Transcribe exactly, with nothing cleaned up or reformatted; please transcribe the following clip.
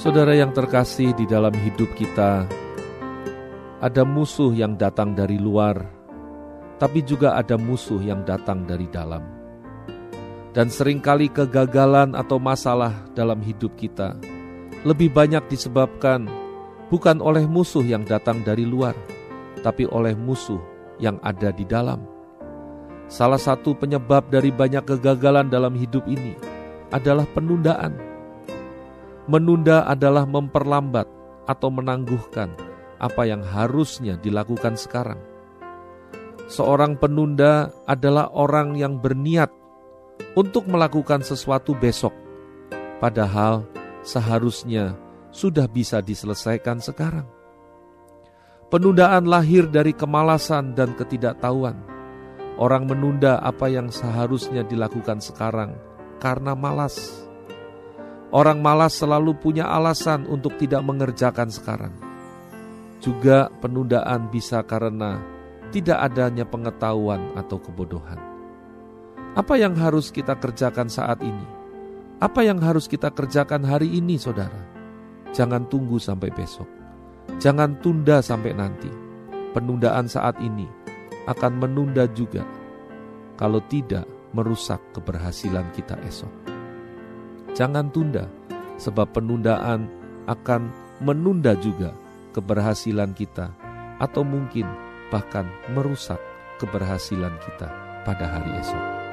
Saudara yang terkasih, di dalam hidup kita ada musuh yang datang dari luar, tapi juga ada musuh yang datang dari dalam. Dan seringkali kegagalan atau masalah dalam hidup kita lebih banyak disebabkan bukan oleh musuh yang datang dari luar, tapi oleh musuh yang ada di dalam. Salah satu penyebab dari banyak kegagalan dalam hidup ini adalah penundaan. Menunda adalah memperlambat atau menangguhkan apa yang harusnya dilakukan sekarang. Seorang penunda adalah orang yang berniat untuk melakukan sesuatu besok, padahal seharusnya sudah bisa diselesaikan sekarang. Penundaan lahir dari kemalasan dan ketidaktahuan. Orang menunda apa yang seharusnya dilakukan sekarang karena malas. Orang malas selalu punya alasan untuk tidak mengerjakan sekarang. Juga penundaan bisa karena tidak adanya pengetahuan atau kebodohan. Apa yang harus kita kerjakan saat ini? Apa yang harus kita kerjakan hari ini, saudara? Jangan tunggu sampai besok. Jangan tunda sampai nanti. Penundaan saat ini akan menunda juga, kalau tidak merusak keberhasilan kita esok. Jangan tunda, sebab penundaan akan menunda juga keberhasilan kita, atau mungkin bahkan merusak keberhasilan kita pada hari esok.